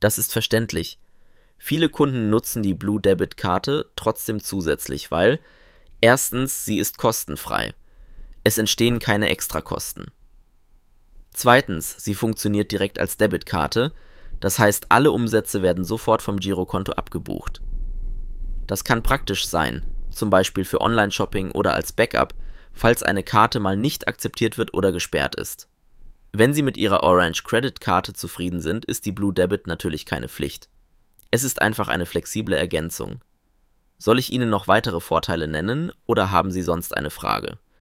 Das ist verständlich. Viele Kunden nutzen die Blue Debit Karte trotzdem zusätzlich, weil erstens, sie ist kostenfrei. Es entstehen keine Extrakosten. Zweitens, sie funktioniert direkt als Debitkarte, das heißt, alle Umsätze werden sofort vom Girokonto abgebucht. Das kann praktisch sein, zum Beispiel für Online-Shopping oder als Backup, falls eine Karte mal nicht akzeptiert wird oder gesperrt ist. Wenn Sie mit Ihrer Orange Credit Karte zufrieden sind, ist die Blue Debit natürlich keine Pflicht. Es ist einfach eine flexible Ergänzung. Soll ich Ihnen noch weitere Vorteile nennen oder haben Sie sonst eine Frage?